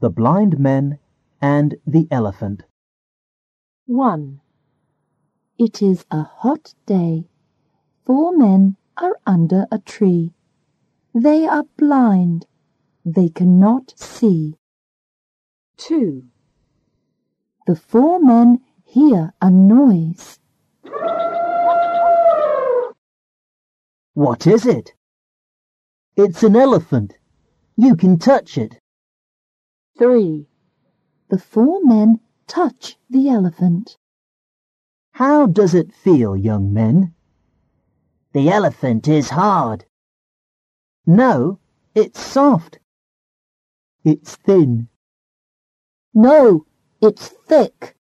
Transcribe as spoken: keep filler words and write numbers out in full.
The Blind Men and the Elephant. one. It is a hot day. Four men are under a tree. They are blind. They cannot see. two. The four men hear a noise. What is it? It's an elephant. You can touch it. three. The four men touch the elephant. How does it feel, young men? The elephant is hard. No, it's soft. It's thin. No, it's thick.